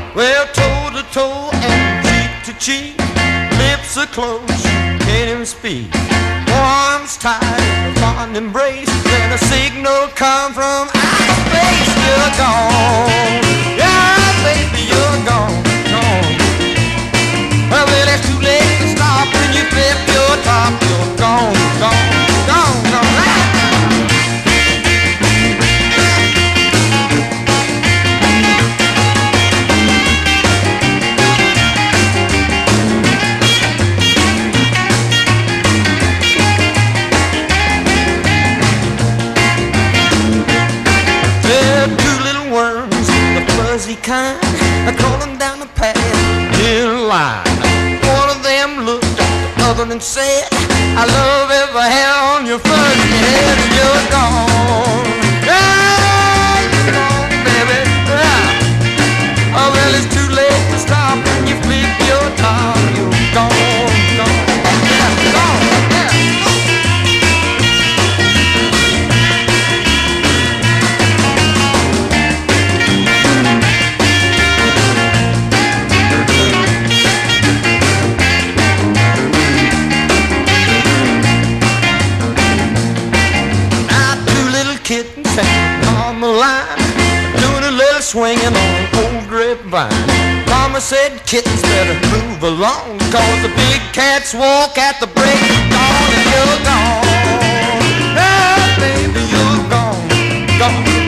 Well, toe to toe and cheek to cheek, lips are closed, can't even speak. Arms tied in a fond embrace, then a signal come from outer space. You're gone, yeah, baby, you're gone, gone. Well, it's too late to stop when you flip your top. You're gone, gone, gone, gone. Kind of crawling down the path in line. One of them looked at the other and said, I love every hair on your fuzzy head. And you're gone, yeah, you're gone, baby, yeah. Oh, well, it's too late to stop when you flip your top. You're gone, gone, yeah, gone, yeah. On the line, doing a little swinging on an old grapevine. Mama said kittens better move along, cause the big cats walk at the break of dawn. And you're gone, hey baby, you're gone, gone.